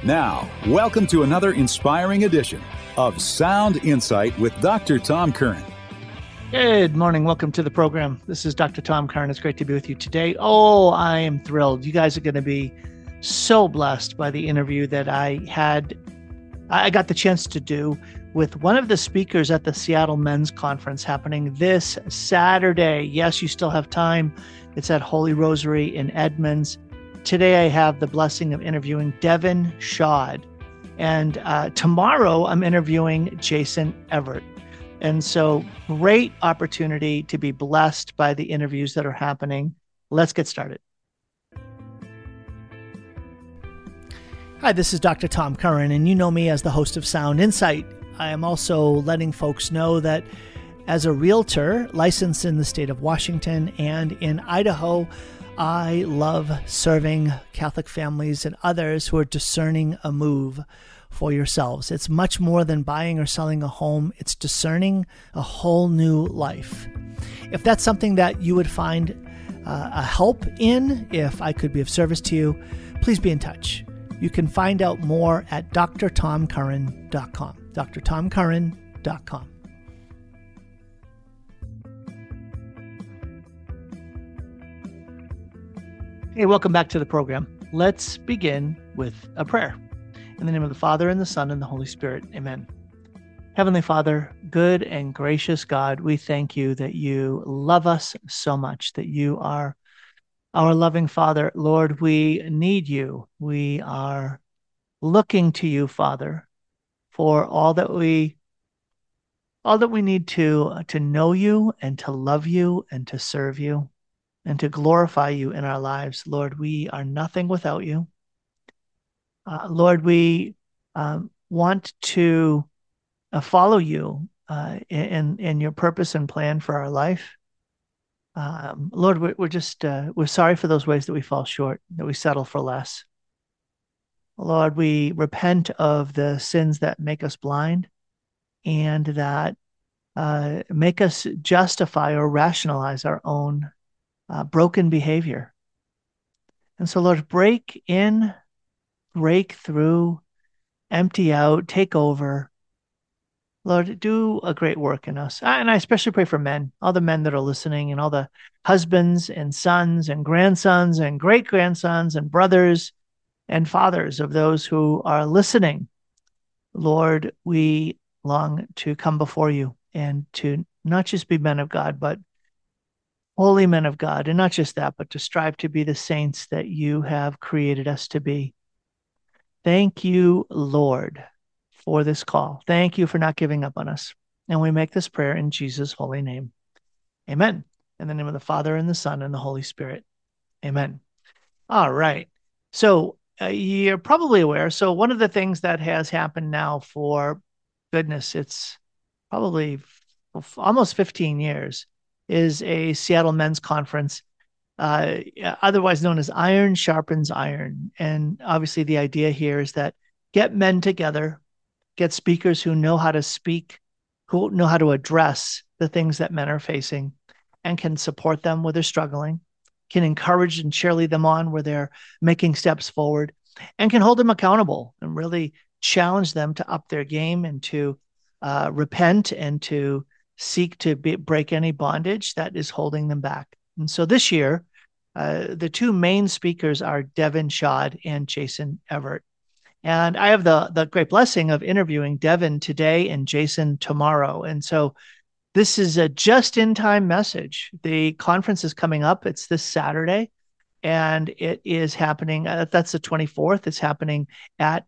Now, welcome to another inspiring edition of Sound Insight with Dr. Tom Curran. Good morning. Welcome to the program. This is Dr. Tom Curran. It's great to be with you today. Oh, I am thrilled. You guys are going to be so blessed by the interview that I got the chance to do with one of the speakers at the Seattle Men's Conference happening this Saturday. Yes, you still have time. It's at Holy Rosary in Edmonds. Today, I have the blessing of interviewing Devin Shad. And tomorrow, I'm interviewing Jason Evert. And so, great opportunity to be blessed by the interviews that are happening. Let's get started. Hi, this is Dr. Tom Curran, and you know me as the host of Sound Insight. I am also letting folks know that as a realtor licensed in the state of Washington and in Idaho, I love serving Catholic families and others who are discerning a move for yourselves. It's much more than buying or selling a home. It's discerning a whole new life. If that's something that you would find a help in, if I could be of service to you, please be in touch. You can find out more at drtomcurran.com. drtomcurran.com. Hey, welcome back to the program. Let's begin with a prayer. In the name of the Father, and the Son, and the Holy Spirit. Amen. Heavenly Father, good and gracious God, we thank you that you love us so much, that you are our loving Father. Lord, we need you. We are looking to you, Father, for all that we need to know you and to love you and to serve you and to glorify you in our lives. Lord, we are nothing without you. Lord, we want to follow you in your purpose and plan for our life. Lord, we're sorry for those ways that we fall short, that we settle for less. Lord, we repent of the sins that make us blind and that make us justify or rationalize our own broken behavior. And so, Lord, break in, break through, empty out, take over. Lord, do a great work in us. And I especially pray for men, all the men that are listening, and all the husbands and sons and grandsons and great-grandsons and brothers and fathers of those who are listening. Lord, we long to come before you and to not just be men of God, but holy men of God. And not just that, but to strive to be the saints that you have created us to be. Thank you, Lord, for this call. Thank you for not giving up on us. And we make this prayer in Jesus' holy name. Amen. In the name of the Father, and the Son, and the Holy Spirit. Amen. All right. So you're probably aware. So one of the things that has happened now for, goodness, it's probably almost 15 years, is a Seattle Men's Conference, otherwise known as Iron Sharpens Iron. And obviously the idea here is that get men together, get speakers who know how to speak, who know how to address the things that men are facing, and can support them where they're struggling, can encourage and cheerlead them on where they're making steps forward, and can hold them accountable and really challenge them to up their game and to repent and to seek to break any bondage that is holding them back. And so this year, the two main speakers are Devin Shad and Jason Evert. And I have the great blessing of interviewing Devin today and Jason tomorrow. And so this is a just-in-time message. The conference is coming up. It's this Saturday, and it is happening. That's the 24th. It's happening at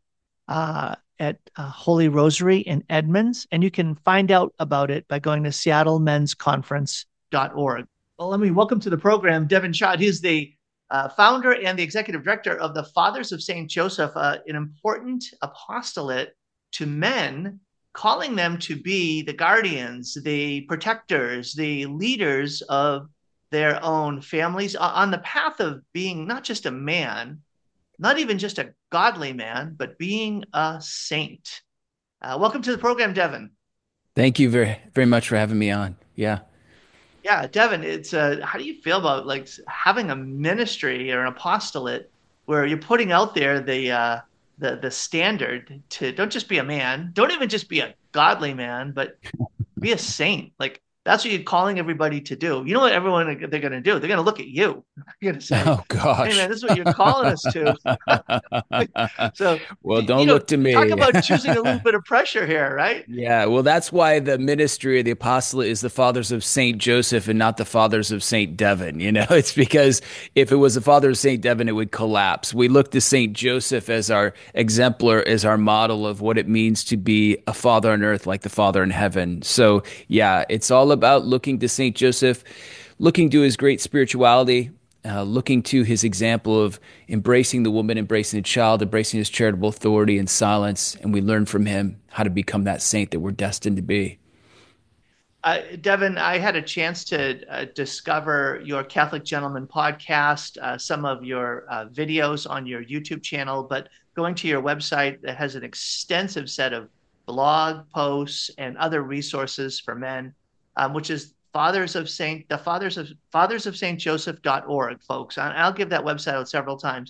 Holy Rosary in Edmonds. And you can find out about it by going to seattlemensconference.org. Well, let me welcome to the program Devin Shad. He's the founder and the executive director of the Fathers of St. Joseph, an important apostolate to men, calling them to be the guardians, the protectors, the leaders of their own families on the path of being not just a man, not even just a godly man, but being a saint. Welcome to the program, Devin. Thank you very, very much for having me on. Yeah. Yeah, Devin, it's how do you feel about like having a ministry or an apostolate where you're putting out there the the standard to don't just be a man, don't even just be a godly man, but be a saint. Like that's what you're calling everybody to do. You know what everyone they're going to do? They're going to look at you. You're going to say, Oh "Hey, man, gosh. this is what you're calling us to." So, Well, don't look to talk me. about choosing a little bit of pressure here, right? Yeah, well, that's why the ministry of the apostolate is the fathers of Saint Joseph and not the fathers of Saint Devin. It's because if it was the father of Saint Devin, it would collapse. We look to Saint Joseph as our exemplar, as our model of what it means to be a father on earth like the Father in heaven. So, yeah, it's all about looking to Saint Joseph, looking to his great spirituality, looking to his example of embracing the woman, embracing the child, embracing his charitable authority and silence. And we learn from him how to become that saint that we're destined to be. Devin, I had a chance to discover your Catholic Gentleman podcast, some of your videos on your YouTube channel, but going to your website that has an extensive set of blog posts and other resources for men, which is fathers of Saint Joseph.org, folks. I'll give that website out several times.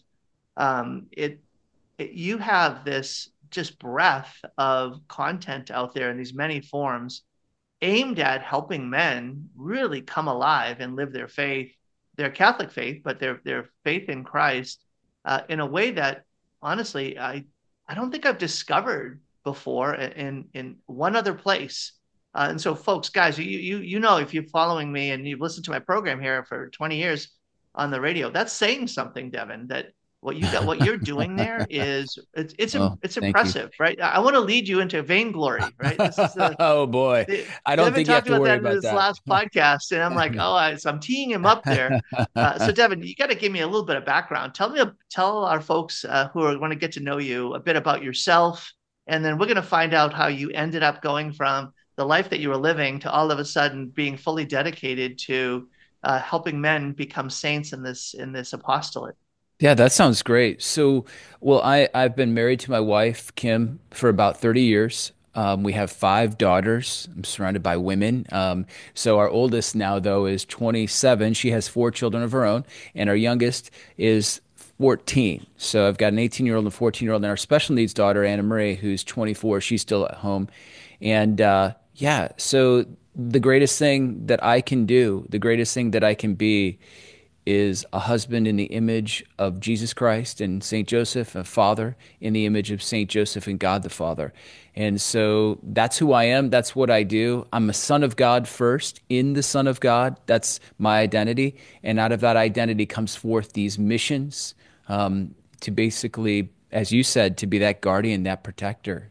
You have this just breadth of content out there in these many forms aimed at helping men really come alive and live their faith, their Catholic faith, but their faith in Christ in a way that honestly I don't think I've discovered before in one other place. And so, folks, guys, you know if you're following me and you've listened to my program here for 20 years on the radio, that's saying something, Devin. That what you're doing there is Well, it's thank you. impressive, right? I want to lead you into vainglory, right? This is the Oh boy. I don't Devin think you have talked to about worry that in about his that. last podcast, and I'm like, so I'm teeing him up there. So Devin, you got to give me a little bit of background. Tell our folks who are going to get to know you a bit about yourself, and then we're going to find out how you ended up going from the life that you were living to all of a sudden being fully dedicated to helping men become saints in this apostolate. Yeah, that sounds great. So, well, I've been married to my wife, Kim, for about 30 years. We have five daughters. I'm surrounded by women. So our oldest now, though, is 27. She has four children of her own, and our youngest is 14. So I've got an 18-year-old and a 14-year-old, and our special needs daughter, Anna Marie, who's 24. She's still at home. And yeah, so the greatest thing that I can do, the greatest thing that I can be is a husband in the image of Jesus Christ and Saint Joseph, a father in the image of Saint Joseph and God the Father. And so that's who I am. That's what I do. I'm a son of God first, in the Son of God. That's my identity. And out of that identity comes forth these missions to basically, as you said, to be that guardian, that protector.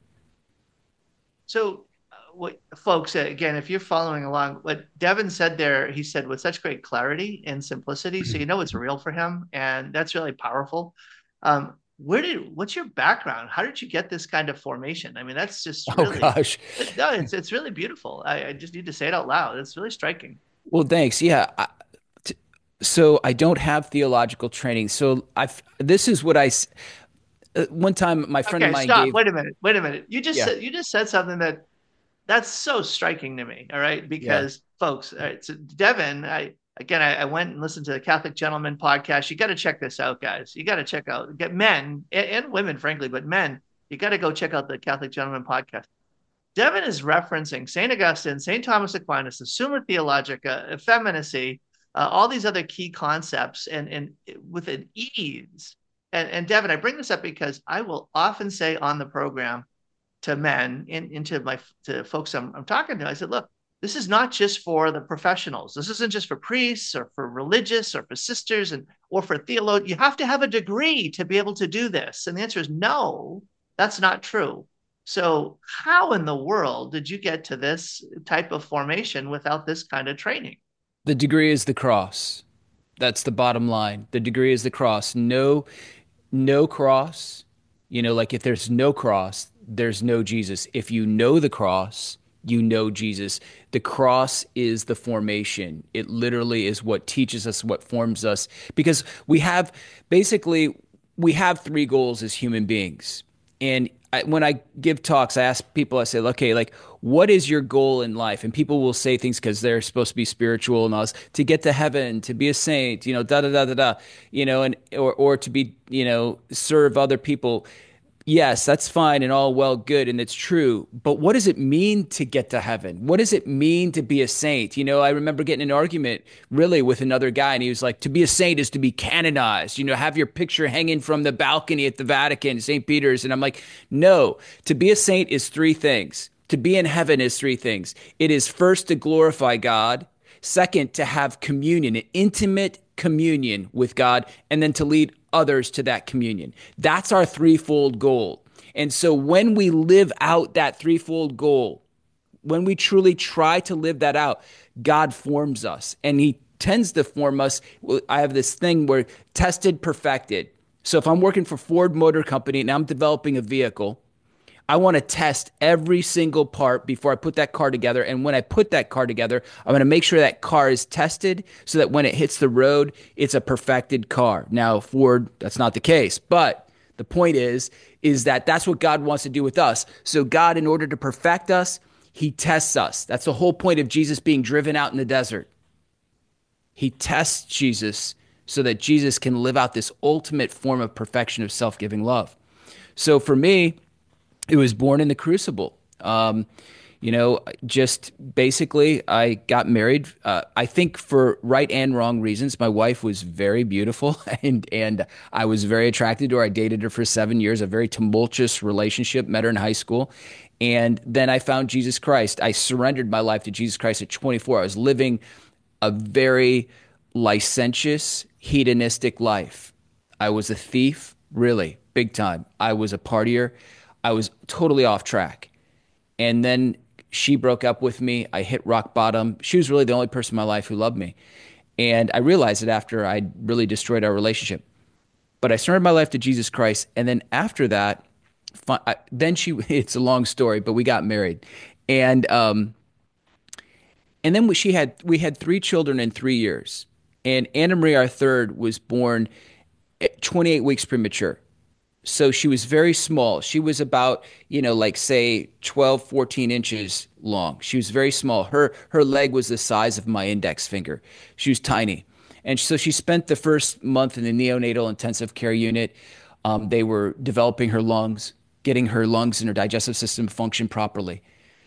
So, what folks, again, if you're following along, what Devin said there, he said with such great clarity and simplicity, so you know it's real for him, and that's really powerful. What's your background? How did you get this kind of formation? I mean, that's just Oh really, gosh. no, it's really beautiful. I just need to say it out loud. It's really striking. Well, thanks. Yeah. So I don't have theological training. So this is what one time my friend of Okay, mine stop. gave, Wait a minute. Wait a minute. yeah, You just said something that's so striking to me. All right, yeah. because folks, all right, so Devin, I went and listened to the Catholic Gentleman podcast. You got to check this out, guys. You got to check out get men and women, frankly, but men. You got to go check out the Catholic Gentleman podcast. Devin is referencing Saint Augustine, Saint Thomas Aquinas, the Summa Theologica, effeminacy, all these other key concepts, and with an ease. And Devin, I bring this up because I will often say on the program to men into my to folks I'm talking to. I said, look, this is not just for the professionals. This isn't just for priests or for religious or for sisters and or for theologians. You have to have a degree to be able to do this. And the answer is no, that's not true. So how in the world did you get to this type of formation without this kind of training? The degree is the cross. That's the bottom line. The degree is the cross. No cross. Like if there's no cross, there's no Jesus. If you know the cross, you know Jesus. The cross is the formation. It literally is what teaches us, what forms us. Because we have three goals as human beings. And when I give talks, I ask people, I say, okay, like, what is your goal in life? And people will say things because they're supposed to be spiritual and all this, to get to heaven, to be a saint, da da da da da, and or to be, serve other people. Yes, that's fine and all well, good, and it's true. But what does it mean to get to heaven? What does it mean to be a saint? I remember getting an argument really with another guy, and he was like, to be a saint is to be canonized, have your picture hanging from the balcony at the Vatican, St. Peter's. And I'm like, no, to be a saint is three things. To be in heaven is three things. It is first to glorify God, second, to have communion, an intimate communion with God, and then to lead others to that communion. That's our threefold goal. And so when we live out that threefold goal, when we truly try to live that out, God forms us and he tends to form us. I have this thing where tested, perfected. So if I'm working for Ford Motor Company and I'm developing a vehicle, I want to test every single part before I put that car together. And when I put that car together, I'm going to make sure that car is tested so that when it hits the road, it's a perfected car. Now, Ford, that's not the case. But the point is that that's what God wants to do with us. So God, in order to perfect us, he tests us. That's the whole point of Jesus being driven out in the desert. He tests Jesus so that Jesus can live out this ultimate form of perfection of self-giving love. So for me, it was born in the crucible. Just basically, I got married. I think for right and wrong reasons. My wife was very beautiful, and I was very attracted to her. I dated her for 7 years, a very tumultuous relationship. Met her in high school, and then I found Jesus Christ. I surrendered my life to Jesus Christ at 24. I was living a very licentious, hedonistic life. I was a thief, really, big time. I was a partier. I was totally off track. And then she broke up with me. I hit rock bottom. She was really the only person in my life who loved me. And I realized it after I really destroyed our relationship. But I surrendered my life to Jesus Christ. And then after that, it's a long story, but we got married. And then we had three children in 3 years. And Anna Marie, our third, was born at 28 weeks premature. So she was very small. She was about, like say 12, 14 inches long. She was very small. Her leg was the size of my index finger. She was tiny. And so she spent the first month in the neonatal intensive care unit. They were developing her lungs, getting her lungs and her digestive system function properly.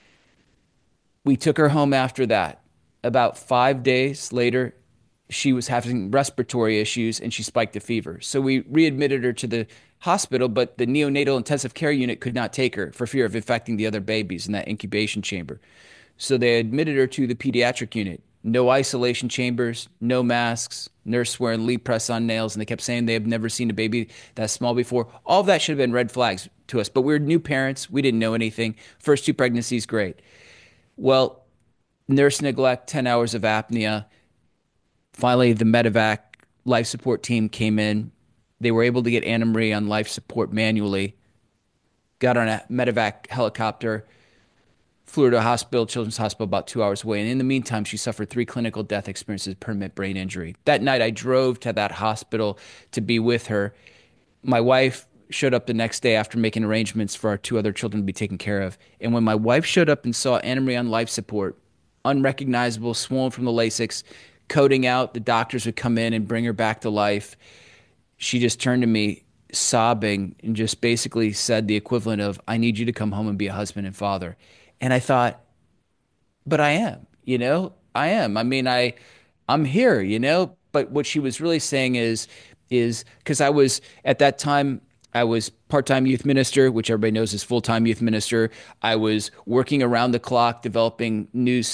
We took her home after that. About 5 days later, she was having respiratory issues and she spiked a fever. So we readmitted her to the hospital, but the neonatal intensive care unit could not take her for fear of infecting the other babies in that incubation chamber. So they admitted her to the pediatric unit. No isolation chambers, no masks, nurse wearing Lee press-on nails, and they kept saying they have never seen a baby that small before. All of that should have been red flags to us, but we were new parents. We didn't know anything. First two pregnancies, great. Well, nurse neglect, 10 hours of apnea. Finally, the medevac life support team came in. They were able to get Anna Marie on life support manually, got on a medevac helicopter, flew her to a hospital, Children's Hospital, about 2 hours away. And in the meantime, she suffered 3 clinical death experiences, permanent brain injury. That night, I drove to that hospital to be with her. My wife showed up the next day after making arrangements for our 2 other children to be taken care of. And when my wife showed up and saw Anna Marie on life support, unrecognizable, swollen from the Lasix, coding out, the doctors would come in and bring her back to life. She just turned to me sobbing and just basically said the equivalent of, I need you to come home and be a husband and father. And I thought, but I am, I am. I mean, I'm here, but what she was really saying is because I was at that time, I was part-time youth minister, which everybody knows is full-time youth minister. I was working around the clock, developing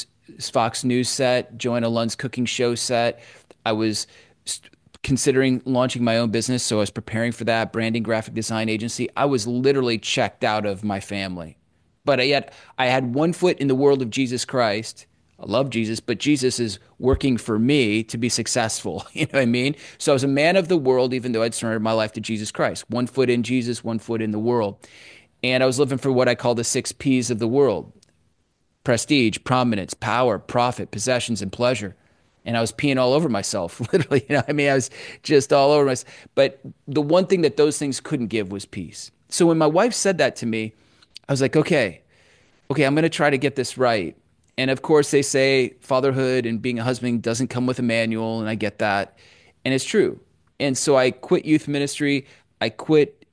Fox News set, Joanna Lund's cooking show set. I was considering launching my own business, so I was preparing for that, branding, graphic design agency. I was literally checked out of my family. But yet I had one foot in the world of Jesus Christ. I love Jesus, but Jesus is working for me to be successful. You know what I mean? So I was a man of the world, even though I'd surrendered my life to Jesus Christ. 1 foot in Jesus, 1 foot in the world. And I was living for what I call the 6 P's of the world: prestige, prominence, power, profit, possessions, and pleasure. And I was peeing all over myself, literally. I was just all over myself. But the one thing that those things couldn't give was peace. So when my wife said that to me, I was like, okay, I'm going to try to get this right. And of course, they say fatherhood and being a husband doesn't come with a manual, and I get that. And it's true. And so I quit youth ministry. I quit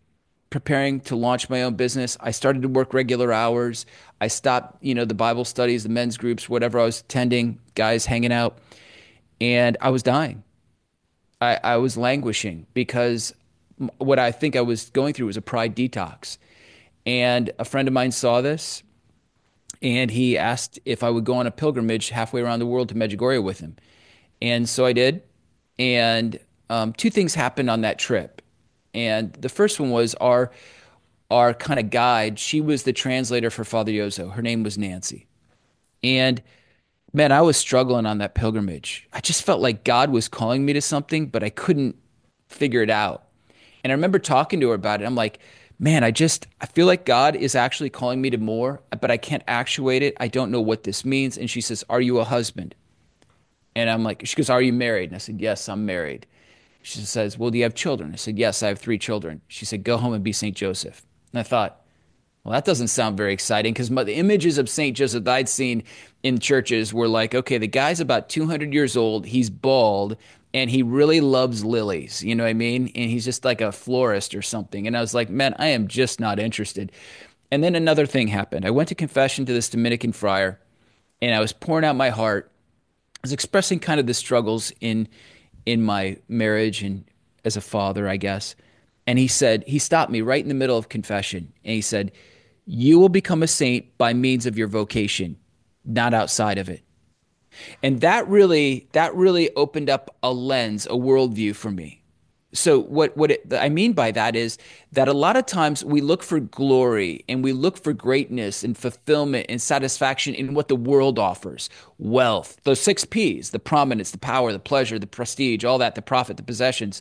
preparing to launch my own business. I started to work regular hours. I stopped, the Bible studies, the men's groups, whatever I was attending, guys hanging out, and I was dying. I was languishing because what I think I was going through was a pride detox. And a friend of mine saw this and he asked if I would go on a pilgrimage halfway around the world to Medjugorje with him. And so I did. And two things happened on that trip. And the first one was our kind of guide. She was the translator for Father Yozo. Her name was Nancy. And man, I was struggling on that pilgrimage. I just felt like God was calling me to something, but I couldn't figure it out. And I remember talking to her about it. I'm like, man, I feel like God is actually calling me to more, but I can't actuate it. I don't know what this means. And she says, are you a husband? And I'm like, she goes, are you married? And I said, yes, I'm married. She says, well, do you have children? I said, yes, I have 3 children. She said, go home and be St. Joseph. And I thought, well, that doesn't sound very exciting because the images of St. Joseph that I'd seen in churches were like, okay, the guy's about 200 years old, he's bald, and he really loves lilies. You know what I mean? And he's just like a florist or something. And I was like, man, I am just not interested. And then another thing happened. I went to confession to this Dominican friar, and I was pouring out my heart. I was expressing kind of the struggles in my marriage and as a father, I guess. And he stopped me right in the middle of confession. And he said, you will become a saint by means of your vocation, not outside of it. And that really opened up a lens, a worldview for me. So I mean by that is that a lot of times we look for glory and we look for greatness and fulfillment and satisfaction in what the world offers. Wealth, those 6 P's, the prominence, the power, the pleasure, the prestige, all that, the profit, the possessions.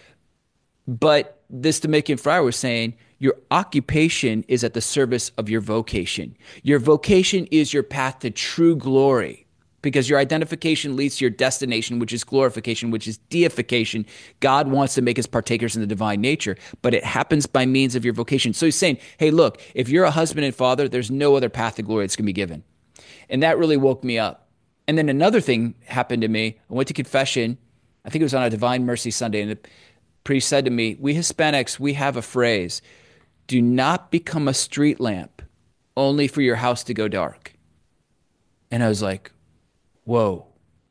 But this Dominican friar was saying, your occupation is at the service of your vocation. Your vocation is your path to true glory because your identification leads to your destination, which is glorification, which is deification. God wants to make us partakers in the divine nature, but it happens by means of your vocation. So he's saying, hey, look, if you're a husband and father, there's no other path to glory that's going to be given. And that really woke me up. And then another thing happened to me. I went to confession. I think it was on a Divine Mercy Sunday, and the priest said to me, we Hispanics, we have a phrase, do not become a street lamp only for your house to go dark. And I was like, whoa.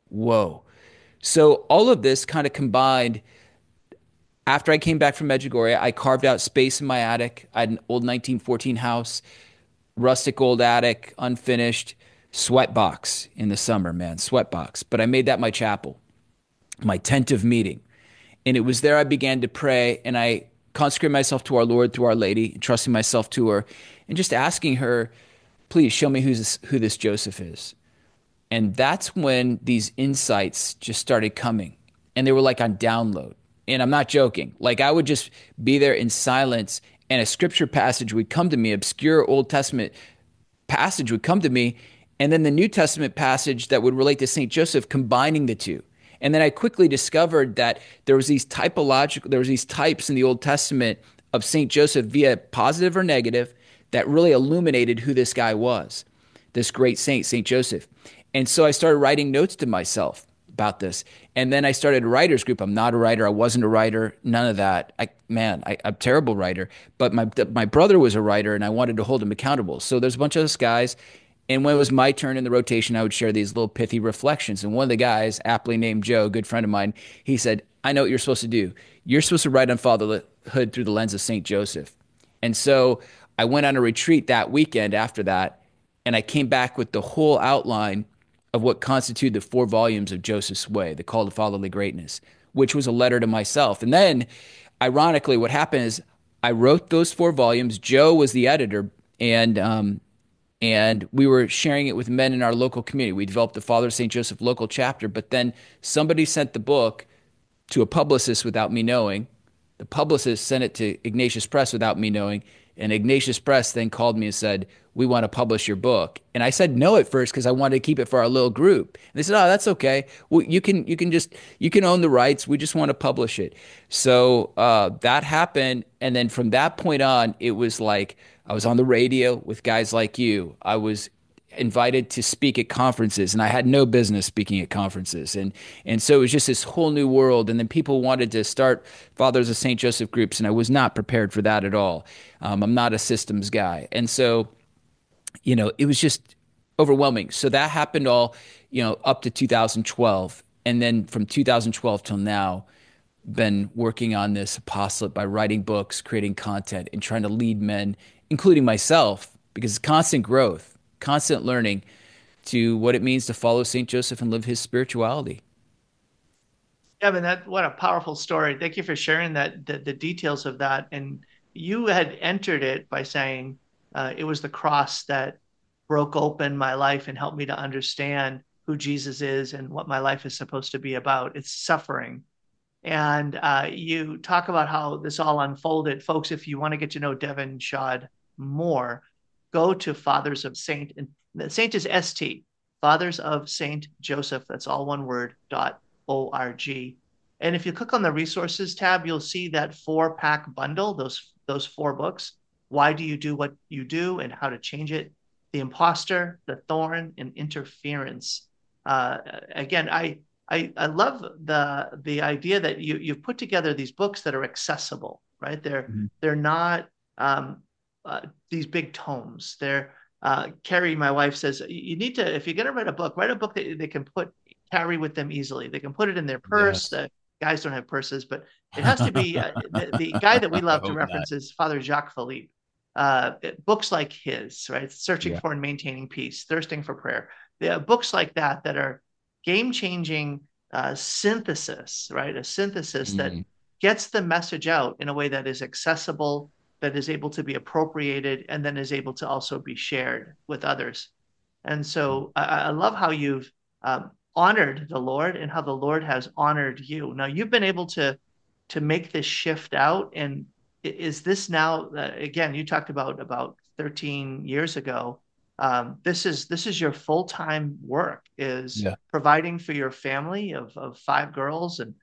So all of this kind of combined. After I came back from Medjugorje, I carved out space in my attic. I had an old 1914 house, rustic old attic, unfinished, sweat box in the summer, man, sweat box. But I made that my chapel, my tent of meeting. And it was there I began to pray, and I consecrated myself to our Lord, to Our Lady, entrusting myself to her, and just asking her, please show me who this Joseph is. And that's when these insights just started coming. And they were like on download. And I'm not joking. Like I would just be there in silence and a scripture passage would come to me, obscure Old Testament passage would come to me, and then the New Testament passage that would relate to St. Joseph, combining the two. And then I quickly discovered that there was these types in the Old Testament of St. Joseph via positive or negative that really illuminated who this guy was, this great saint, St. Joseph. And so I started writing notes to myself about this. And then I started a writer's group. I'm not a writer. I wasn't a writer. None of that. I'm a terrible writer. But my brother was a writer, and I wanted to hold him accountable. So there's a bunch of us guys. And when it was my turn in the rotation, I would share these little pithy reflections. And one of the guys, aptly named Joe, a good friend of mine, he said, I know what you're supposed to do. You're supposed to write on fatherhood through the lens of St. Joseph. And so I went on a retreat that weekend after that, and I came back with the whole outline of what constituted the 4 volumes of Joseph's Way, the Call to Fatherly Greatness, which was a letter to myself. And then, ironically, what happened is I wrote those 4 volumes. Joe was the editor, and we were sharing it with men in our local community. We developed the Father of St. Joseph local chapter, but then somebody sent the book to a publicist without me knowing. The publicist sent it to Ignatius Press without me knowing, and Ignatius Press then called me and said, we want to publish your book. And I said no at first because I wanted to keep it for our little group. And they said, oh, that's okay. Well, you can own the rights. We just want to publish it. So that happened. And then from that point on, it was like I was on the radio with guys like you. I was invited to speak at conferences, and I had no business speaking at conferences. And so it was just this whole new world. And then people wanted to start Fathers of St. Joseph groups, and I was not prepared for that at all. I'm not a systems guy. And so, it was just overwhelming. So that happened all, up to 2012. And then from 2012 till now, been working on this apostolate by writing books, creating content, and trying to lead men, including myself, because it's constant growth, constant learning to what it means to follow St. Joseph and live his spirituality. Yeah, I mean, what a powerful story. Thank you for sharing the details of that. And you had entered it by saying it was the cross that broke open my life and helped me to understand who Jesus is and what my life is supposed to be about. It's suffering. And you talk about how this all unfolded. Folks, if you want to get to know Devin Shad more, go to Fathers of Saint, and the Saint is ST, Fathers of Saint Joseph, that's all one word, .org. And if you click on the resources tab, you'll see that 4-pack bundle, those 4 books. Why do you do what you do and how to change it? The Imposter, The Thorn, and Interference. Again, I love the idea that you've put together these books that are accessible, right? They're not these big tomes. Carrie, my wife, says you need to, if you're going to write a book that they can carry with them easily. They can put it in their purse. Yes. The guys don't have purses, but it has to be the guy that we love to reference is Father Jacques Philippe. Books like his, right? Searching for and Maintaining Peace, Thirsting for Prayer. Books like that are game-changing synthesis, right? A synthesis that gets the message out in a way that is accessible, that is able to be appropriated, and then is able to also be shared with others. And so I love how you've honored the Lord and how the Lord has honored you. Now, you've been able to make this shift out. And is this now, again, you talked about 13 years ago, this is your full-time work, is providing for your family of 5 girls and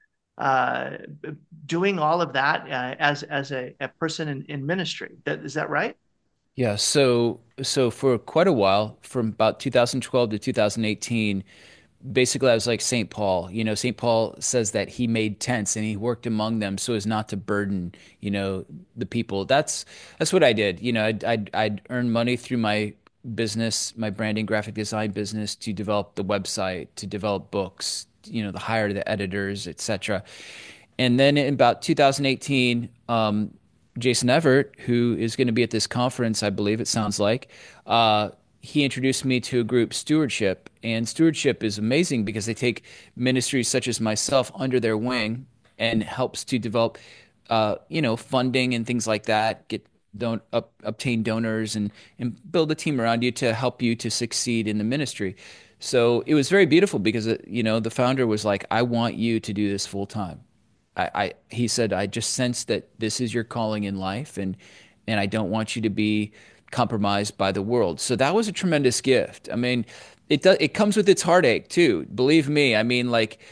doing all of that as a person in ministry. Is that right? Yeah. So for quite a while, from about 2012 to 2018, basically I was like St. Paul. St. Paul says that he made tents and he worked among them so as not to burden, the people. That's what I did. I'd earn money through my business, my branding, graphic design business, to develop the website, to develop books, to hire the editors, etc. And then in about 2018, Jason Everett, who is going to be at this conference, I believe it sounds like, he introduced me to a group, Stewardship. And Stewardship is amazing because they take ministries such as myself under their wing and helps to develop, funding and things like that, obtain donors and build a team around you to help you to succeed in the ministry. So it was very beautiful because, the founder was like, I want you to do this full time. He said, I just sense that this is your calling in life, and I don't want you to be compromised by the world. So that was a tremendous gift. I mean, it comes with its heartache too. Believe me. I mean,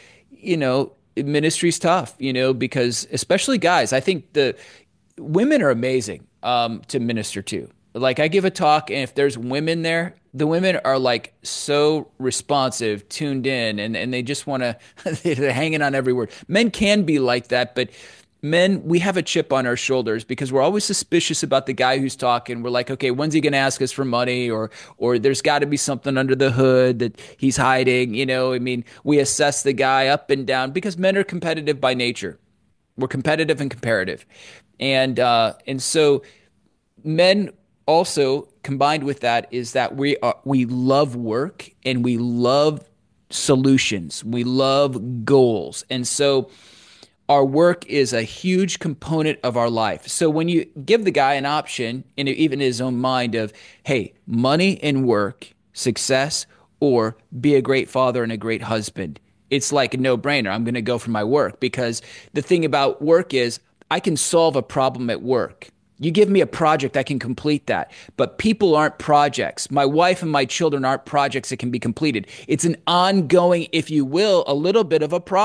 ministry's tough, because especially guys, I think the women are amazing to minister to. Like, I give a talk, and if there's women there, the women are like so responsive, tuned in, and they just want to, they're hanging on every word. Men can be like that, but men, we have a chip on our shoulders because we're always suspicious about the guy who's talking. We're like, okay, when's he going to ask us for money? Or there's got to be something under the hood that he's hiding. I mean, we assess the guy up and down because men are competitive by nature. We're competitive and comparative. And so men also, combined with that, is that we love work and we love solutions. We love goals. And so our work is a huge component of our life. So when you give the guy an option, and even in his own mind, of, hey, money and work, success, or be a great father and a great husband, it's like a no-brainer. I'm going to go for my work, because the thing about work is I can solve a problem at work. You give me a project, I can complete that. But people aren't projects. My wife and my children aren't projects that can be completed. It's an ongoing, if you will, a little bit of a problem.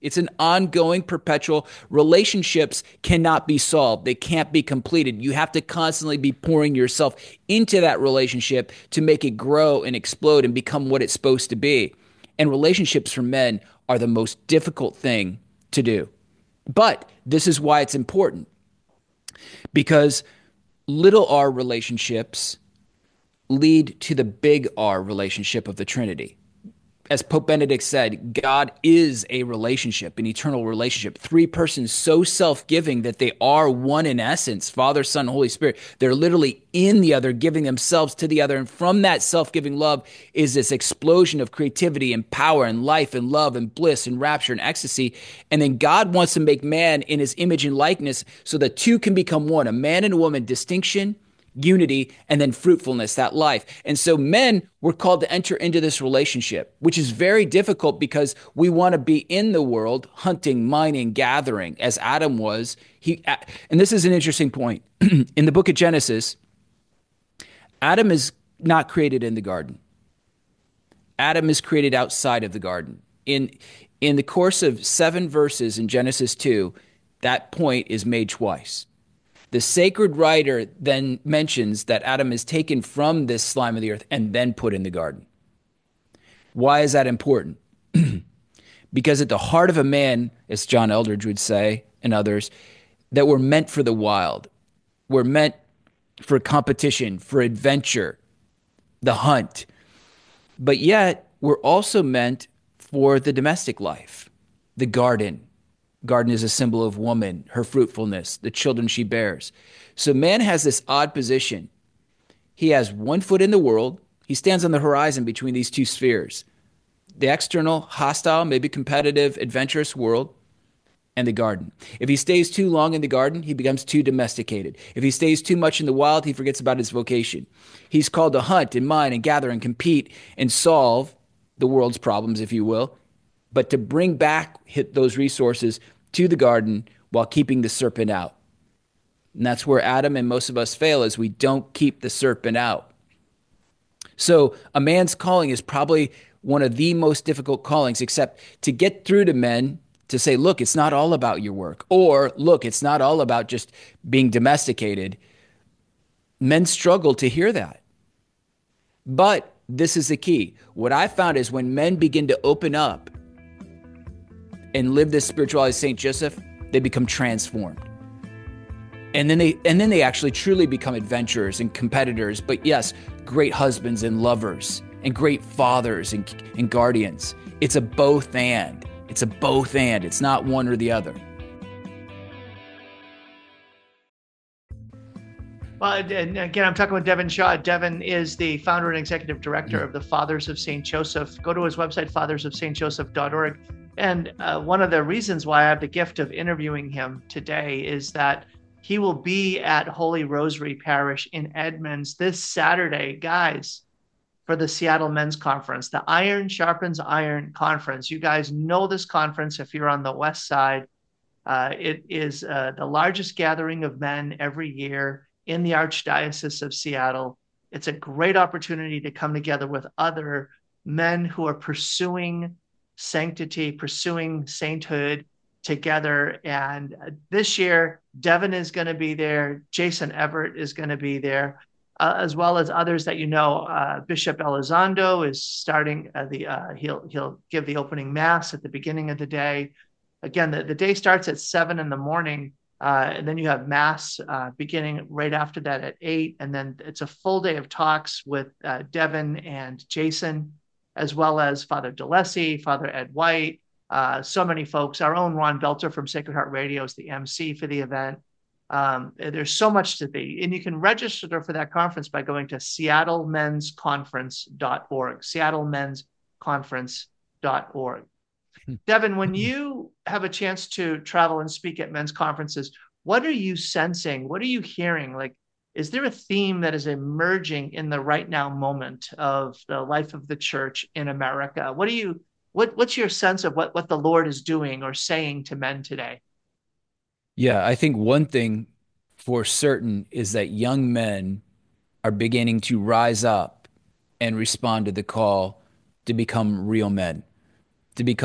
It's an ongoing, perpetual. Relationships cannot be solved. They can't be completed. You have to constantly be pouring yourself into that relationship to make it grow and explode and become what it's supposed to be. And relationships for men are the most difficult thing to do. But this is why it's important, because little r relationships lead to the big R relationship of the Trinity. As Pope Benedict said, God is a relationship, an eternal relationship. Three persons so self-giving that they are one in essence, Father, Son, Holy Spirit. They're literally in the other, giving themselves to the other. And from that self-giving love is this explosion of creativity and power and life and love and bliss and rapture and ecstasy. And then God wants to make man in his image and likeness so that two can become one, a man and a woman, distinction, unity, and then fruitfulness, that life. And so men were called to enter into this relationship, which is very difficult because we want to be in the world, hunting, mining, gathering, as Adam was. And this is an interesting point. In the book of Genesis, Adam is not created in the garden. Adam is created outside of the garden. In the course of 7 verses in Genesis 2, that point is made twice. The sacred writer then mentions that Adam is taken from this slime of the earth and then put in the garden. Why is that important? Because at the heart of a man, as John Eldredge would say, and others, that we're meant for the wild. We're meant for competition, for adventure, the hunt. But yet, we're also meant for the domestic life, the garden. Garden is a symbol of woman, her fruitfulness, the children she bears. So man has this odd position. He has one foot in the world. He stands on the horizon between these two spheres, the external, hostile, maybe competitive, adventurous world, and the garden. If he stays too long in the garden, he becomes too domesticated. If he stays too much in the wild, he forgets about his vocation. He's called to hunt and mine and gather and compete and solve the world's problems, if you will, but to bring back those resources to the garden while keeping the serpent out. And that's where Adam and most of us fail, is we don't keep the serpent out. So a man's calling is probably one of the most difficult callings, except to get through to men to say, look, it's not all about your work, or look, it's not all about just being domesticated. Men struggle to hear that. But this is the key. What I found is when men begin to open up and live this spirituality of St. Joseph, they become transformed. And then they actually truly become adventurers and competitors, but yes, great husbands and lovers and great fathers and guardians. It's a both and. It's a both and. It's not one or the other. Well, and again, I'm talking with Devin Shaw. Devin is the founder and executive director of the Fathers of St. Joseph. Go to his website, fathersofstjoseph.org. And one of the reasons why I have the gift of interviewing him today is that he will be at Holy Rosary Parish in Edmonds this Saturday, guys, for the Seattle Men's Conference, the Iron Sharpens Iron Conference. You guys know this conference if you're on the West Side. It is the largest gathering of men every year in the Archdiocese of Seattle. It's a great opportunity to come together with other men who are pursuing sanctity, pursuing sainthood together. And this year, Devin is going to be there. Jason Everett is going to be there, as well as others that you know. Bishop Elizondo is starting he'll give the opening mass at the beginning of the day. Again, the day starts at 7 in the morning. And then you have mass beginning right after that at 8. And then it's a full day of talks with Devin and Jason, as well as Father DeLessie, Father Ed White, so many folks. Our own Ron Belter from Sacred Heart Radio is the MC for the event. There's so much to be. And you can register for that conference by going to seattlemensconference.org, seattlemensconference.org. Devin, when you have a chance to travel and speak at men's conferences, what are you sensing? What are you hearing? Like, is there a theme that is emerging in the right now moment of the life of the church in America? What's your sense of what the Lord is doing or saying to men today? Yeah, I think one thing for certain is that young men are beginning to rise up and respond to the call to become real men, to become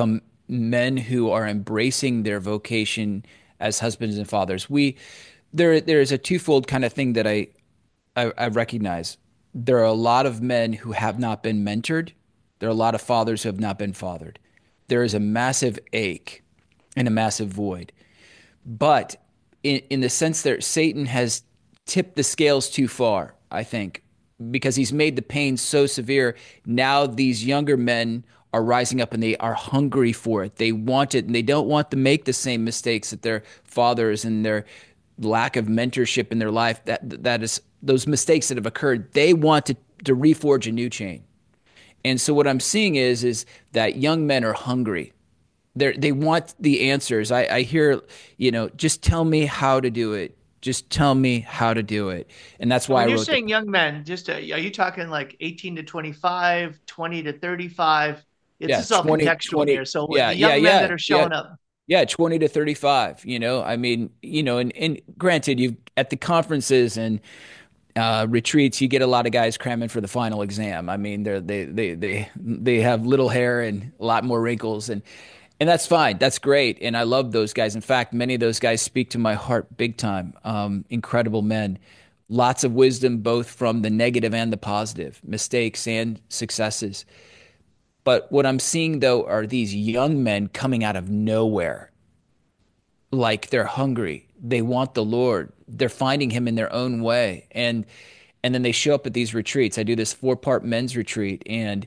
men who are embracing their vocation as husbands and fathers. There is a twofold kind of thing that I recognize. There are a lot of men who have not been mentored. There are a lot of fathers who have not been fathered. There is a massive ache and a massive void. But in the sense that Satan has tipped the scales too far, I think, because he's made the pain so severe. Now these younger men are rising up and they are hungry for it. They want it and they don't want to make the same mistakes that their fathers and their lack of mentorship in their life, that is those mistakes that have occurred. They want to reforge a new chain. And so what I'm seeing is that young men are hungry. They want the answers. I hear, just tell me how to do it. Just tell me how to do it. And that's why when I you're wrote saying young men, are you talking like 18 to 25, 20 to 35? This yeah, is all 20, contextual 20. here. So Yeah, the yeah, young men yeah, that are yeah. showing up. Yeah, 20 to 35, I mean, and granted, you at the conferences and retreats, you get a lot of guys cramming for the final exam. I mean, they have little hair and a lot more wrinkles, and that's fine. That's great, and I love those guys. In fact, many of those guys speak to my heart big time. Incredible men, lots of wisdom, both from the negative and the positive, mistakes and successes. But what I'm seeing though are these young men coming out of nowhere, like they're hungry. They want the Lord. They're finding him in their own way. And then they show up at these retreats. I do this 4-part men's retreat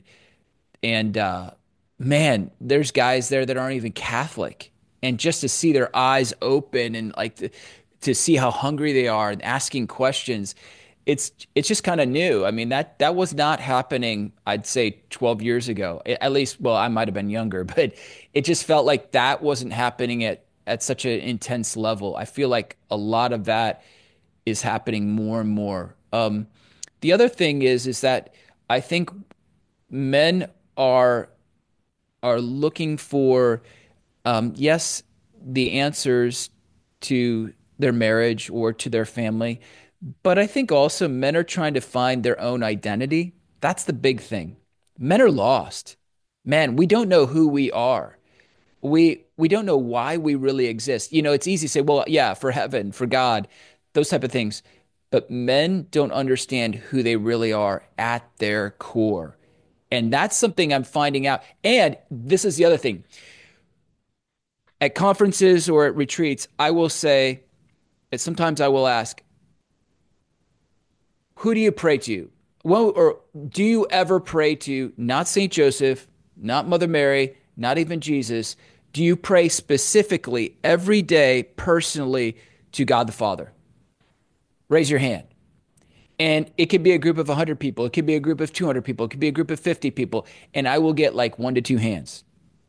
and man, there's guys there that aren't even Catholic. And just to see their eyes open and like to see how hungry they are and asking questions, it's just kind of new. I mean, that was not happening, I'd say 12 years ago. At least, well, I might have been younger, but it just felt like that wasn't happening at such an intense level. I feel like a lot of that is happening more and more. The other thing is that I think men are looking for yes, the answers to their marriage or to their family, but I think also men are trying to find their own identity. That's the big thing. Men are lost. Man, we don't know who we are. We don't know why we really exist. It's easy to say, well, yeah, for heaven, for God, those type of things. But men don't understand who they really are at their core. And that's something I'm finding out. And this is the other thing. At conferences or at retreats, I will say, and sometimes I will ask, who do you pray to? Well, or do you ever pray to not Saint Joseph, not Mother Mary, not even Jesus? Do you pray specifically every day personally to God the Father? Raise your hand. And it could be a group of 100 people. It could be a group of 200 people. It could be a group of 50 people. And I will get like 1 to 2 hands.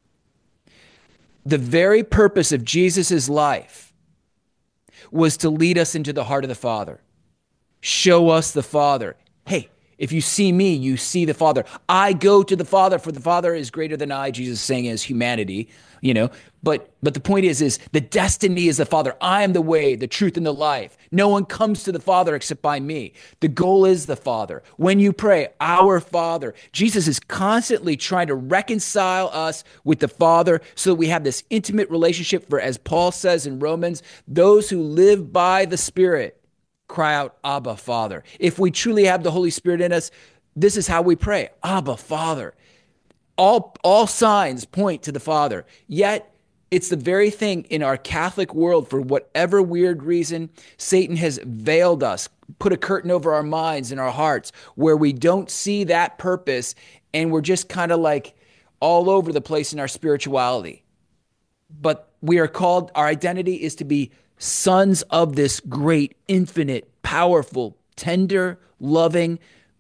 The very purpose of Jesus's life was to lead us into the heart of the Father. Show us the Father. Hey, if you see me, you see the Father. I go to the Father, for the Father is greater than I, Jesus is saying as humanity, But the point is the destiny is the Father. I am the way, the truth, and the life. No one comes to the Father except by me. The goal is the Father. When you pray, our Father, Jesus is constantly trying to reconcile us with the Father so that we have this intimate relationship. For as Paul says in Romans, those who live by the Spirit cry out, Abba, Father. If we truly have the Holy Spirit in us, this is how we pray, Abba, Father. All signs point to the Father. Yet, it's the very thing in our Catholic world, for whatever weird reason, Satan has veiled us, put a curtain over our minds and our hearts where we don't see that purpose, and we're just kind of like all over the place in our spirituality. But we are called, our identity is to be sons of this great, infinite, powerful, tender, loving,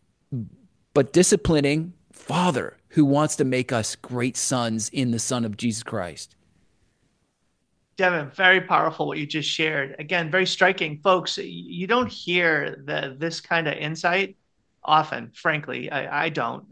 but disciplining Father who wants to make us great sons in the Son of Jesus Christ. Devin, very powerful what you just shared. Again, very striking. Folks, you don't hear this kind of insight often, frankly. I don't.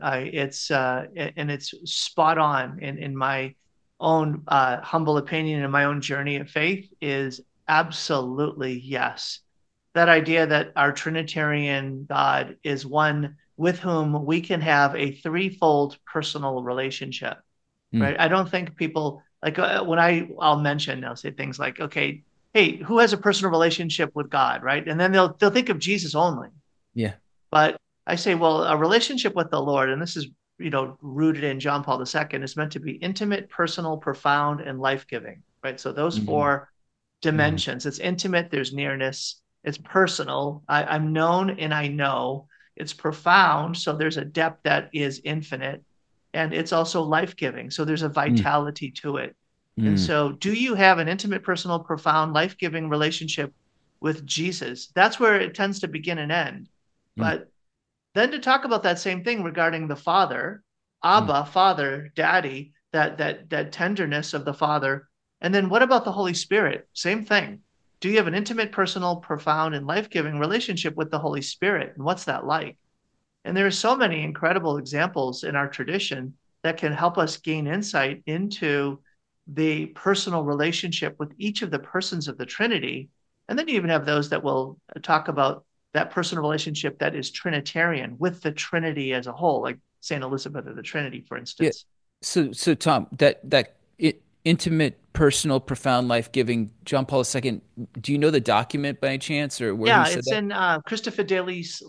It's spot on in my own humble opinion and my own journey of faith is absolutely yes. That idea that our Trinitarian God is one with whom we can have a threefold personal relationship, right? I don't think people Like when I'll mention, I'll say things like, okay, hey, who has a personal relationship with God, right? And then they'll think of Jesus only. Yeah. But I say, well, a relationship with the Lord, and this is, rooted in John Paul II, is meant to be intimate, personal, profound, and life-giving, right? So those Mm-hmm. four dimensions. It's intimate, there's nearness. It's personal. I'm known and I know. It's profound, so there's a depth that is infinite. And it's also life-giving, so there's a vitality to it. And Mm-hmm. so, do you have an intimate, personal, profound, life-giving relationship with Jesus? That's where it tends to begin and end. But then to talk about that same thing regarding the Father, Abba, Father, Daddy, that tenderness of the Father. And then what about the Holy Spirit? Same thing. Do you have an intimate, personal, profound, and life-giving relationship with the Holy Spirit? And what's that like? And there are so many incredible examples in our tradition that can help us gain insight into the personal relationship with each of the persons of the Trinity. And then you even have those that will talk about that personal relationship that is Trinitarian with the Trinity as a whole, like St. Elizabeth of the Trinity, for Yeah. instance. So Tom, that intimate, personal, profound, life-giving John Paul II, do you know the document by any chance or where he Yeah, said it's that? in Christopher Daly's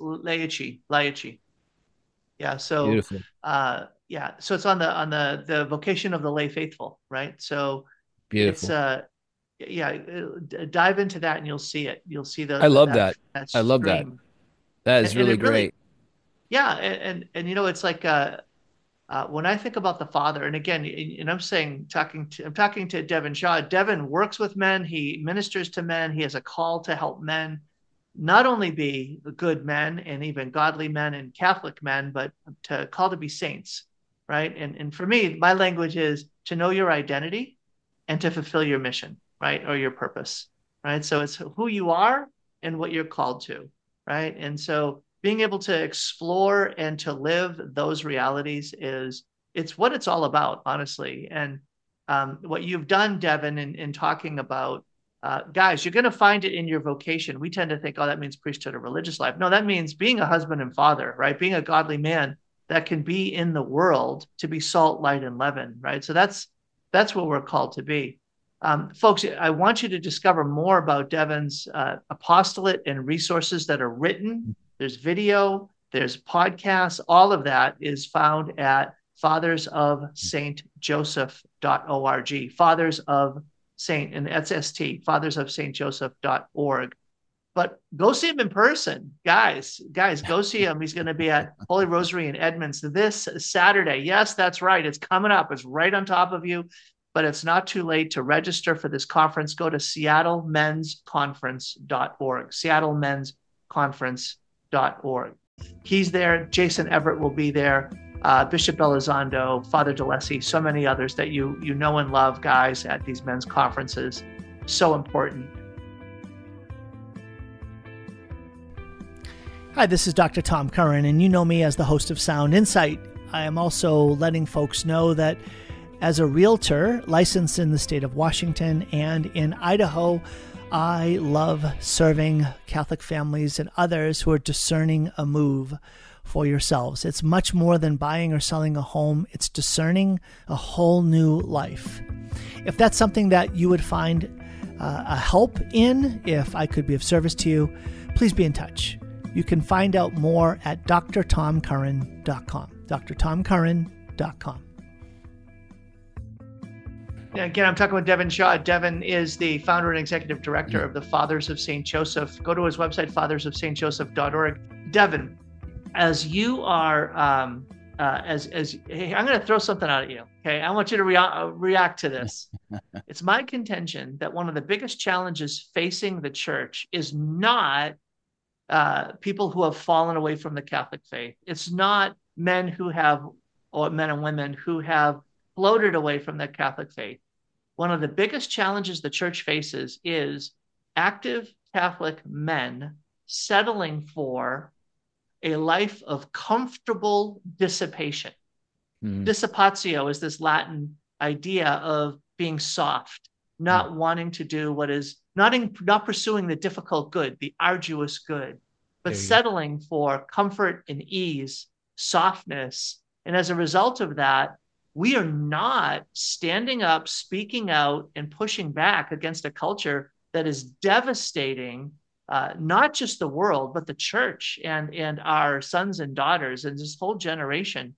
Laici. Yeah, so Beautiful. yeah, so it's on the vocation of the lay faithful, right? So it's Beautiful. yeah, dive into that and you'll see it. You'll see I the love that. that I love that. stream, That is and really it really, great. yeah, and it's like when I think about the Father, and again, and I'm talking to Devin Shaw. Devin works with men. He ministers to men. He has a call to help men not only be good men and even godly men and Catholic men, but to call to be saints, right? And for me, my language is to know your identity and to fulfill your mission, right? Or your purpose, right? So it's who you are and what you're called to, right? And so being able to explore and to live those realities it's what it's all about, honestly. And what you've done, Devin, in talking about guys, you're going to find it in your vocation. We tend to think, oh, that means priesthood or religious life. No, that means being a husband and father, right? Being a godly man that can be in the world to be salt, light, and leaven, right? So that's what we're called to be. Folks, I want you to discover more about Devin's apostolate and resources that are written. There's video, there's podcasts. All of that is found at fathersofstjoseph.org. Fathers of Saint, and that's ST, fathersofstjoseph.org. But go see him in person, guys. Go see him. He's going to be at Holy Rosary in Edmonds this Saturday. Yes, that's right. It's coming up. It's right on top of you, but it's not too late to register for this conference. Go to seattlemensconference.org, seattlemensconference.org. He's there. Jason Everett will be there. Bishop Elizondo, Father DeLessi, so many others that you know and love, guys, at these men's conferences. So important. Hi, this is Dr. Tom Curran, and you know me as the host of Sound Insight. I am also letting folks know that as a realtor licensed in the state of Washington and in Idaho, I love serving Catholic families and others who are discerning a move for yourselves. It's much more than buying or selling a home. It's discerning a whole new life. If that's something that you would find a help in, if I could be of service to you, please be in touch. You can find out more at drtomcurran.com. drtomcurran.com. Again, I'm talking with Devin Shaw. Devin is the founder and executive director of the Fathers of St. Joseph. Go to his website, fathersofstjoseph.org. Devin, as you are, hey, I'm going to throw something out at you. Okay, I want you to react to this. It's my contention that one of the biggest challenges facing the church is not people who have fallen away from the Catholic faith. It's not men and women who have floated away from the Catholic faith. One of the biggest challenges the church faces is active Catholic men settling for a life of comfortable dissipation. Dissipatio is this Latin idea of being soft, not wanting to do what is not pursuing the difficult good, the arduous good, but settling for comfort and ease, softness. And as a result of that, we are not standing up, speaking out, and pushing back against a culture that is devastating not just the world, but the church and our sons and daughters and this whole generation.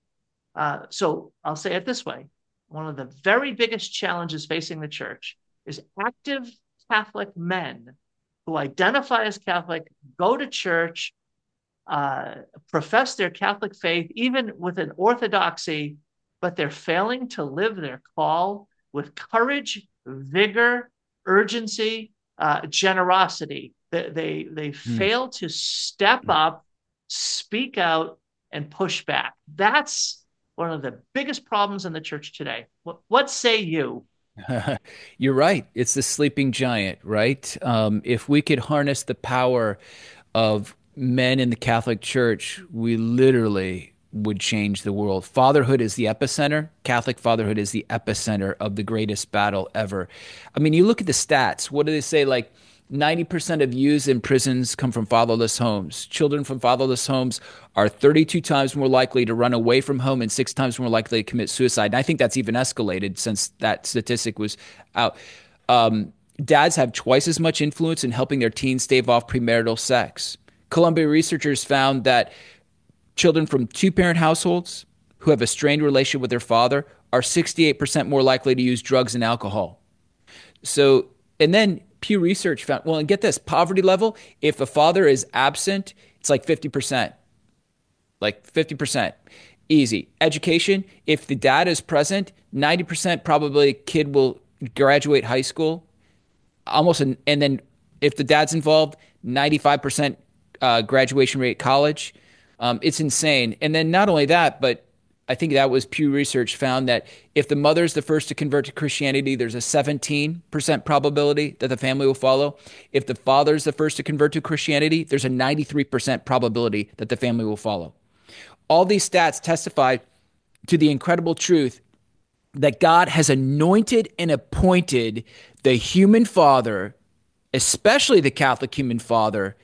So I'll say it this way. One of the very biggest challenges facing the church is active Catholic men who identify as Catholic, go to church, uh, profess their Catholic faith, even with an orthodoxy, but they're failing to live their call with courage, vigor, urgency, generosity. They fail to step up, speak out, and push back. That's one of the biggest problems in the church today. What say you? You're right. It's the sleeping giant, right? If we could harness the power of men in the Catholic Church, we literally would change the world. Fatherhood is the epicenter. Catholic fatherhood is the epicenter of the greatest battle ever. I mean, you look at the stats. What do they say? Like 90% of youths in prisons come from fatherless homes. Children from fatherless homes are 32 times more likely to run away from home and 6 times more likely to commit suicide. And I think that's even escalated since that statistic was out. Dads have twice as much influence in helping their teens stave off premarital sex. Columbia researchers found that children from two-parent households who have a strained relationship with their father are 68% more likely to use drugs and alcohol. So, and then Pew Research found, well, and get this, poverty level, if a father is absent, it's like 50%. Like 50%. Easy. Education, if the dad is present, 90% probably kid will graduate high school. And then if the dad's involved, 95% graduation rate college. It's insane. And then not only that, but I think that was Pew Research found that if the mother's the first to convert to Christianity, there's a 17% probability that the family will follow. If the father's the first to convert to Christianity, there's a 93% probability that the family will follow. All these stats testify to the incredible truth that God has anointed and appointed the human father, especially the Catholic human father,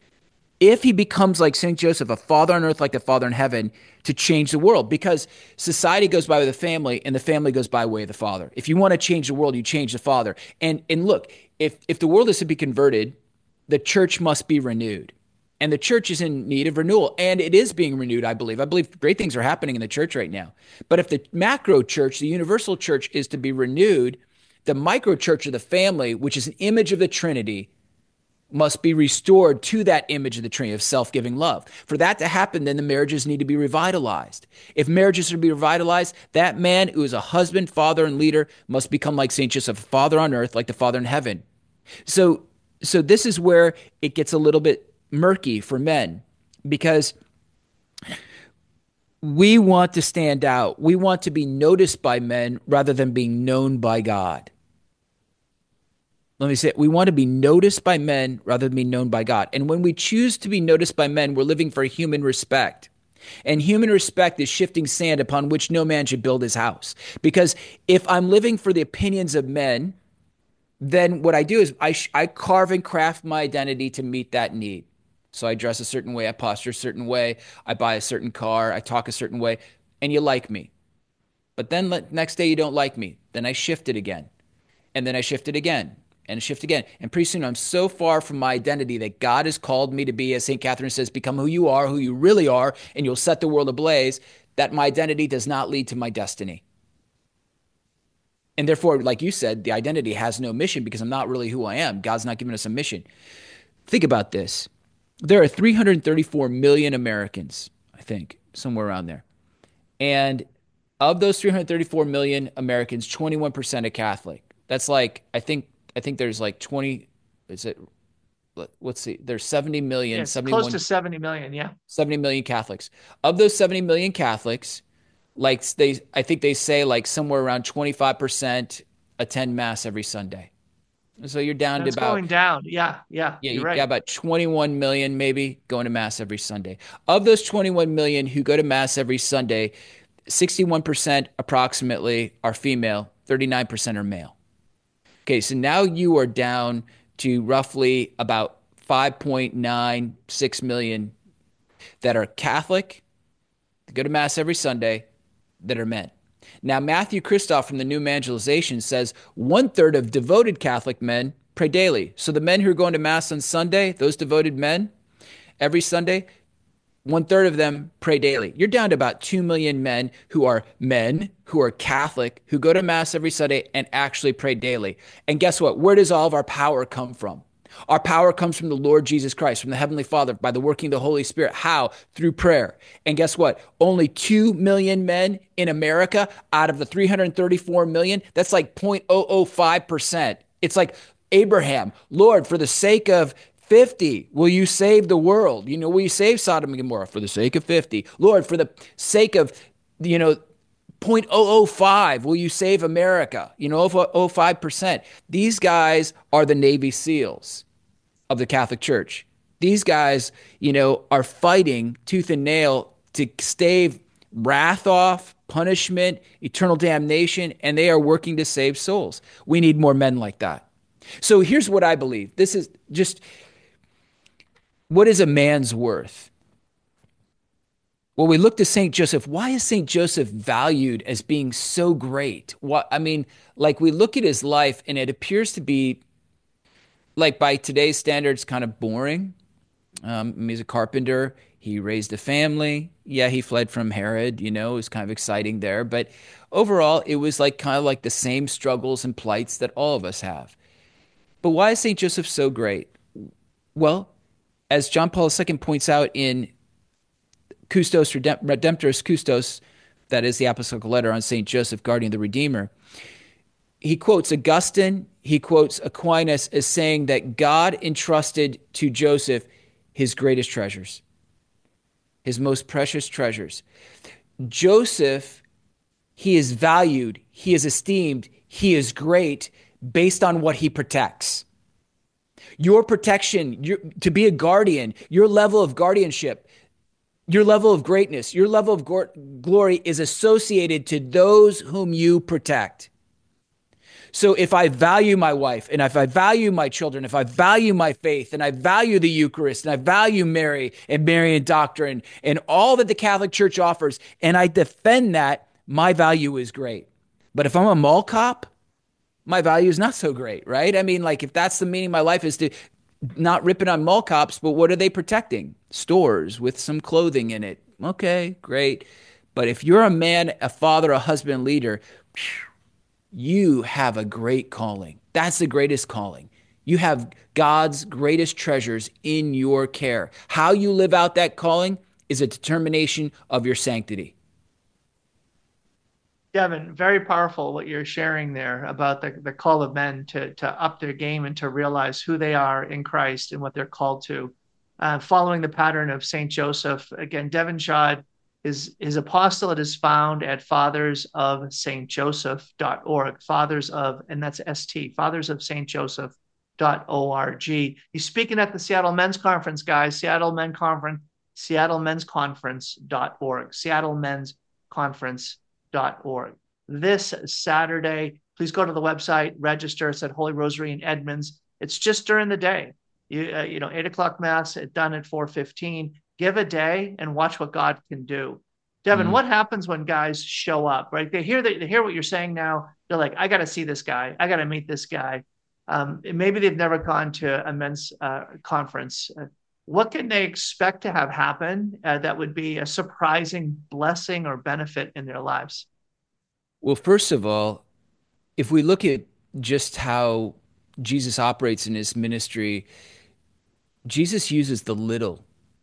if he becomes like St. Joseph, a father on earth like the father in heaven, to change the world. Because society goes by with the family and the family goes by way of the father. If you want to change the world, you change the father. And look, if the world is to be converted, the church must be renewed. And the church is in need of renewal. And it is being renewed, I believe. I believe great things are happening in the church right now. But if the macro church, the universal church, is to be renewed, the micro church of the family, which is an image of the Trinity, must be restored to that image of the Trinity of self-giving love. For that to happen, then the marriages need to be revitalized. If marriages are to be revitalized, that man who is a husband, father, and leader must become like St. Joseph, a father on earth like the father in heaven. So this is where it gets a little bit murky for men, because we want to stand out. We want to be noticed by men rather than being known by God. Let me say it. We want to be noticed by men rather than be known by God. And when we choose to be noticed by men, we're living for human respect. And human respect is shifting sand upon which no man should build his house. Because if I'm living for the opinions of men, then what I do is I carve and craft my identity to meet that need. So I dress a certain way, I posture a certain way, I buy a certain car, I talk a certain way, and you like me. But then next day you don't like me. Then I shift it again. And then I shift it again. And shift again. And pretty soon I'm so far from my identity that God has called me to be, as St. Catherine says, become who you are, who you really are, and you'll set the world ablaze, that my identity does not lead to my destiny. And therefore, like you said, the identity has no mission because I'm not really who I am. God's not giving us a mission. Think about this. There are 334 million Americans, I think, somewhere around there. And of those 334 million Americans, 21% are Catholic. That's like, I think there's like 20, is it, let's see, there's 70 million, Yes, 71, close to 70 million. Yeah. 70 million Catholics. Of those 70 million Catholics, I think they say like somewhere around 25% attend mass every Sunday. So you're down to That's about, going down. Yeah. Yeah. yeah, You're you got right. about 21 million maybe going to mass every Sunday. Of those 21 million who go to mass every Sunday, 61% approximately are female, 39% are male. Okay, so now you are down to roughly about 5.96 million that are Catholic, that go to mass every Sunday, that are men. Now, Matthew Christoph from the New Evangelization says 1/3 of devoted Catholic men pray daily. So the men who are going to Mass on Sunday, those devoted men, every Sunday, 1/3 of them pray daily. You're down to about 2 million men who are Catholic, who go to Mass every Sunday and actually pray daily. And guess what? Where does all of our power come from? Our power comes from the Lord Jesus Christ, from the Heavenly Father, by the working of the Holy Spirit. How? Through prayer. And guess what? Only 2 million men in America out of the 334 million, that's like 0.005%. It's like Abraham, Lord, for the sake of 50, will you save the world? Will you save Sodom and Gomorrah for the sake of 50? Lord, for the sake of, 0.005, will you save America? 0.05%. These guys are the Navy SEALs of the Catholic Church. These guys, are fighting tooth and nail to stave wrath off, punishment, eternal damnation, and they are working to save souls. We need more men like that. So here's what I believe. This is just, what is a man's worth? Well, we look to St. Joseph. Why is St. Joseph valued as being so great? We look at his life and it appears to be, like, by today's standards, kind of boring. He's a carpenter. He raised a family. Yeah, he fled from Herod, it was kind of exciting there. But overall, it was kind of like the same struggles and plights that all of us have. But why is St. Joseph so great? Well, as John Paul II points out in Custos Redemptoris Custos, that is the apostolic letter on St. Joseph, guardian of the Redeemer, he quotes Augustine, he quotes Aquinas as saying that God entrusted to Joseph his greatest treasures, his most precious treasures. Joseph, he is valued, he is esteemed, he is great based on what he protects. Your protection, to be a guardian, your level of guardianship, your level of greatness, your level of glory is associated to those whom you protect. So if I value my wife, and if I value my children, if I value my faith, and I value the Eucharist, and I value Mary and Marian doctrine, and all that the Catholic Church offers, and I defend that, my value is great. But if I'm a mall cop, my value is not so great, right? If that's the meaning of my life is to not ripping on mall cops, but what are they protecting? Stores with some clothing in it. Okay, great. But if you're a man, a father, a husband, leader, you have a great calling. That's the greatest calling. You have God's greatest treasures in your care. How you live out that calling is a determination of your sanctity. Devin, very powerful what you're sharing there about the call of men to up their game and to realize who they are in Christ and what they're called to. Following the pattern of St. Joseph, again, Devin Shad, his apostolate is found at fathersofstjoseph.org, fathers of, and that's ST, fathersofstjoseph.org. He's speaking at the Seattle Men's Conference, guys, Seattle Men's Conference, seattlemensconference.org, seattlemensconference.org. This Saturday, please go to the website, register. It's at Holy Rosary in Edmonds. It's just during the day. 8:00 Mass, done at 4:15. Give a day and watch what God can do. Devin, what happens when guys show up, right? They hear what you're saying now. They're like, I got to see this guy. I got to meet this guy. Maybe they've never gone to a men's conference. What can they expect to have happen that would be a surprising blessing or benefit in their lives? Well, first of all, if we look at just how Jesus operates in his ministry, Jesus uses the little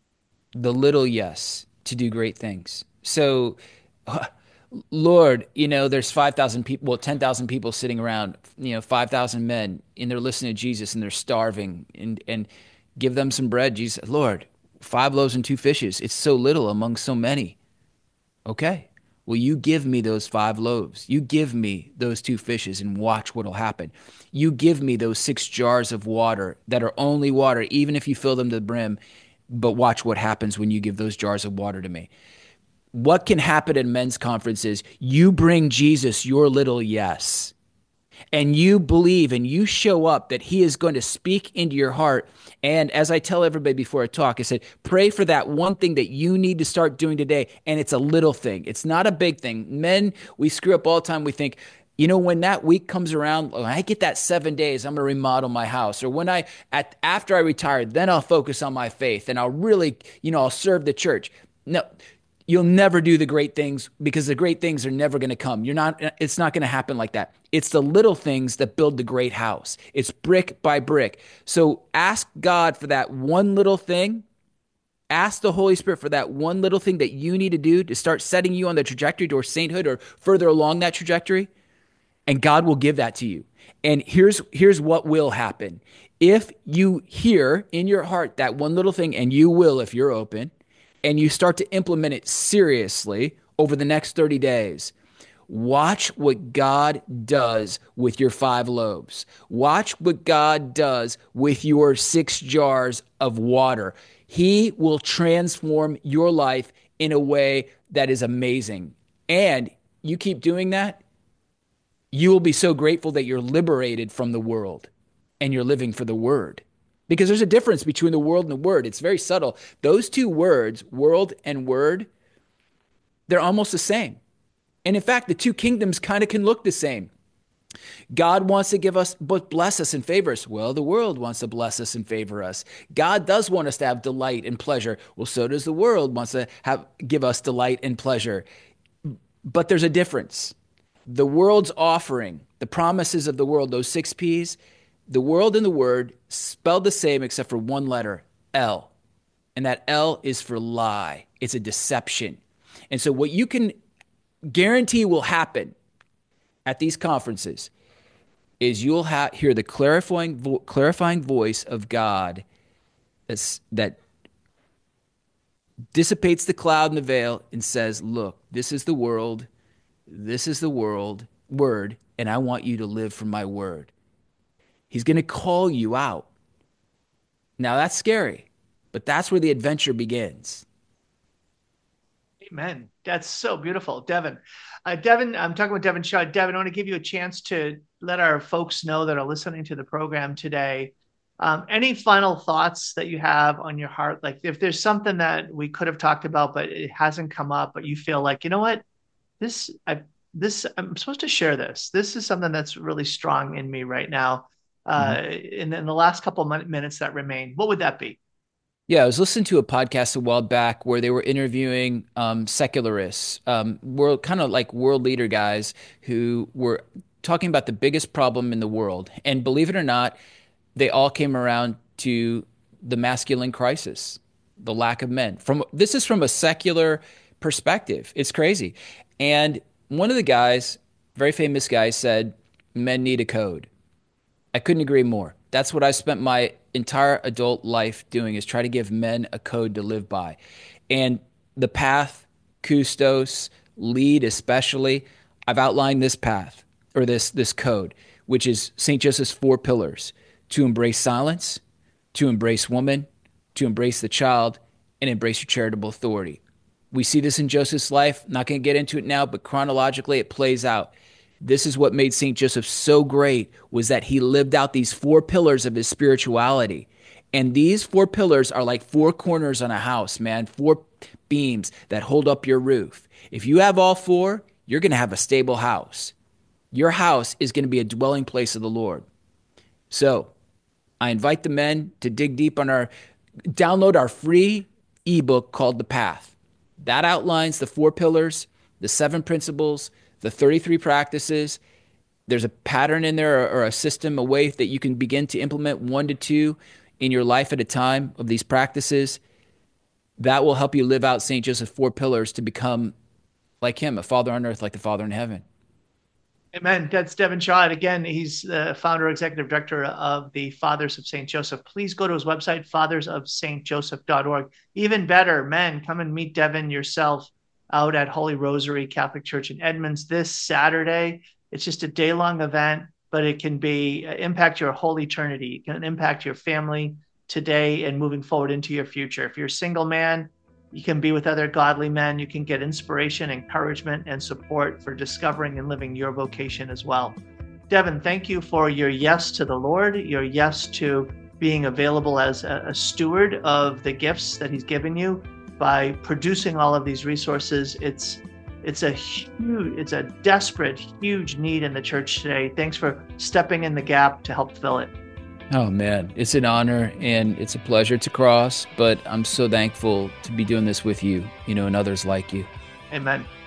yes to do great things. So, Lord, there's 5,000 people, well, 10,000 people sitting around, 5,000 men, and they're listening to Jesus and they're starving, and give them some bread. Jesus, Lord, 5 loaves and 2 fishes. It's so little among so many. Okay. Well, you give me those 5 loaves. You give me those 2 fishes and watch what'll happen. You give me those 6 jars of water that are only water, even if you fill them to the brim, but watch what happens when you give those jars of water to me. What can happen at men's conferences? You bring Jesus your little yes. and you believe and you show up that he is going to speak into your heart. And as I tell everybody before I talk, I said, pray for that one thing that you need to start doing today. And it's a little thing. It's not a big thing. Men, we screw up all the time. We think, when that week comes around, when I get that 7 days, I'm going to remodel my house. Or after I retire, then I'll focus on my faith and I'll really, I'll serve the church. No, you'll never do the great things because the great things are never going to come. It's not going to happen like that. It's the little things that build the great house. It's brick by brick. So ask God for that one little thing. Ask the Holy Spirit for that one little thing that you need to do to start setting you on the trajectory towards sainthood or further along that trajectory. And God will give that to you. And here's what will happen. If you hear in your heart that one little thing, and you will if you're open, and you start to implement it seriously over the next 30 days, watch what God does with your 5 loaves. Watch what God does with your 6 jars of water. He will transform your life in a way that is amazing. And you keep doing that, you will be so grateful that you're liberated from the world and you're living for the word. Because there's a difference between the world and the word. It's very subtle. Those 2 words, world and word, they're almost the same. And in fact, the 2 kingdoms kind of can look the same. God wants to give us, but bless us and favor us. Well, the world wants to bless us and favor us. God does want us to have delight and pleasure. Well, so does the world wants to give us delight and pleasure. But there's a difference. The world's offering, the promises of the world, those 6 P's, the world and the word spelled the same except for one letter, L. And that L is for lie. It's a deception. And so what you can guarantee will happen at these conferences is you'll hear the clarifying voice of God that dissipates the cloud and the veil and says, look, this is the world, word, and I want you to live for my word. He's going to call you out. Now that's scary, but that's where the adventure begins. Amen. That's so beautiful. Devin, I'm talking with Devin Shaw. Devin, I want to give you a chance to let our folks know that are listening to the program today. Any final thoughts that you have on your heart? Like if there's something that we could have talked about, but it hasn't come up, but you feel like, you know what, I'm supposed to share this. This is something that's really strong in me right now. In the last couple of minutes that remain, what would that be? Yeah, I was listening to a podcast a while back where they were interviewing secularists, world kind of like world leader guys who were talking about the biggest problem in the world. And believe it or not, they all came around to the masculine crisis, the lack of men. This is from a secular perspective. It's crazy. And one of the guys, very famous guy, said, men need a code. I couldn't agree more. That's what I spent my entire adult life doing, is try to give men a code to live by. And the path, Kustos, lead especially, I've outlined this path, or this code, which is St. Joseph's 4 pillars: to embrace silence, to embrace woman, to embrace the child, and embrace your charitable authority. We see this in Joseph's life. Not going to get into it now, but chronologically it plays out. This is what made St. Joseph so great, was that he lived out these 4 pillars of his spirituality. And these 4 pillars are like 4 corners on a house, man, 4 beams that hold up your roof. If you have all 4, you're going to have a stable house. Your house is going to be a dwelling place of the Lord. So I invite the men to dig deep on download our free ebook called The Path. That outlines the 4 pillars, the 7 principles, the 33 practices. There's a pattern in there, or a system, a way that you can begin to implement 1 to 2 in your life at a time of these practices. That will help you live out St. Joseph's 4 pillars to become like him, a father on earth like the Father in heaven. Amen. That's Devin Shaw. And again, he's the founder, executive director of the Fathers of St. Joseph. Please go to his website, fathersofstjoseph.org. Even better, men, come and meet Devin yourself out at Holy Rosary Catholic Church in Edmonds this Saturday. It's just a day-long event, but it can impact your whole eternity. It can impact your family today and moving forward into your future. If you're a single man, you can be with other godly men. You can get inspiration, encouragement, and support for discovering and living your vocation as well. Devin, thank you for your yes to the Lord, your yes to being available as a steward of the gifts that he's given you by producing all of these resources. It's a desperate, huge need in the church today. Thanks for stepping in the gap to help fill it. Oh man, it's an honor and it's a pleasure to cross, but I'm so thankful to be doing this with you, and others like you. Amen.